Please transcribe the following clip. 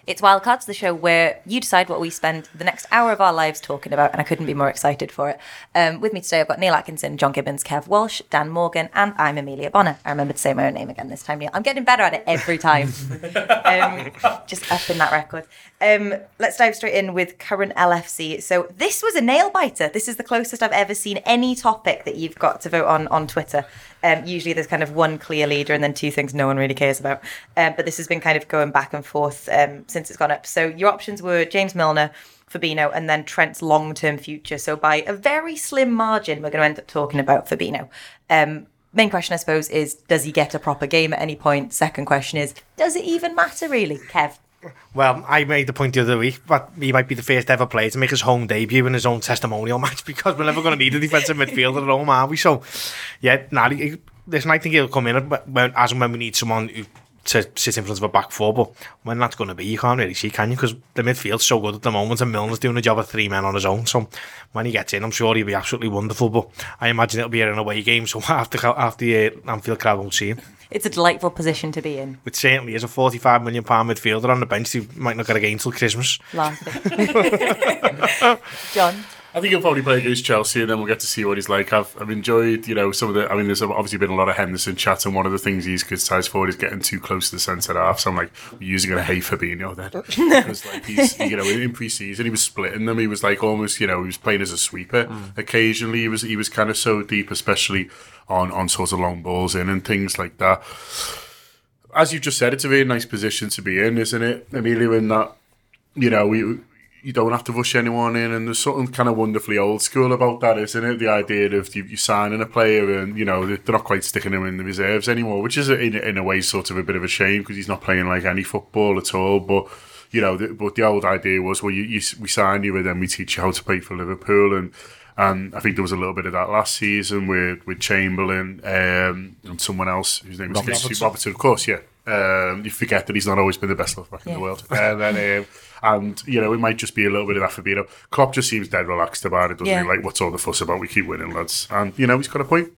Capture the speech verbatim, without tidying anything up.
It's Wildcards, the show where you decide what we spend the next hour of our lives talking about, and I couldn't be more excited for it. Um, with me today, I've got Neil Atkinson, John Gibbons, Kev Walsh, Dan Morgan, and I'm Amelia Bonner. I remember to say my own name again this time, Neil. I'm getting better at it every time. um, just upping that record. Um, let's dive straight in with current L F C. So this was a nail-biter. This is the closest I've ever seen any topic that you've got to vote on on Twitter. Um, usually there's kind of one clear leader and then two things no one really cares about. Um, but this has been kind of going back and forth um, since it's gone up. So your options were James Milner, Fabinho, and then Trent's long-term future. So by a very slim margin, we're going to end up talking about Fabinho. Um, main question, I suppose, is does he get a proper game at any point? Second question is, does it even matter really, Kev? Well, I made the point the other week that he might be the first ever player to make his home debut in his own testimonial match, because we're never going to need a defensive midfielder at home, are we? So, yeah, nah, he, listen, I think he'll come in as and when we need someone who, to sit in front of a back four, but when that's going to be, you can't really see, can you? Because the midfield's so good at the moment, and Milner's doing a job of three men on his own. So when he gets in, I'm sure he'll be absolutely wonderful. But I imagine it'll be an away game, so after after the uh, Anfield crowd won't see him. It's a delightful position to be in. It certainly is. A forty-five million pound midfielder on the bench who might not get a game till Christmas. John? I think he'll probably play against Chelsea, and then we'll get to see what he's like. I've, I've enjoyed, you know, some of the... I mean, there's obviously been a lot of Henderson chat, and one of the things he's criticised for is getting too close to the centre half. So I'm like, we're using a hate Fabinho then. Because, like, he's, you know, in pre-season, he was splitting them. He was, like, almost, you know, he was playing as a sweeper. Mm. Occasionally, he was he was kind of so deep, especially on, on sort of long balls in and things like that. As you just said, it's a very nice position to be in, isn't it, Amelia, in that, you know, we... you don't have to rush anyone in, and there's something kind of wonderfully old school about that, isn't it? The idea of you, you signing a player and, you know, they're not quite sticking him in the reserves anymore, which is in, in a way sort of a bit of a shame because he's not playing like any football at all. But, you know, the, but the old idea was, well, you, you, we sign you and then we teach you how to play for Liverpool. And and I think there was a little bit of that last season with, with Chamberlain um, and someone else whose name was Robertson. Robertson, of course, yeah. Um, you forget that he's not always been the best left back yeah. in the world. And then... Um, And, you know, it might just be a little bit of that Fabinho. Klopp just seems dead relaxed about it, doesn't yeah. he? Like, what's all the fuss about? We keep winning, lads. And, you know, he's got a point.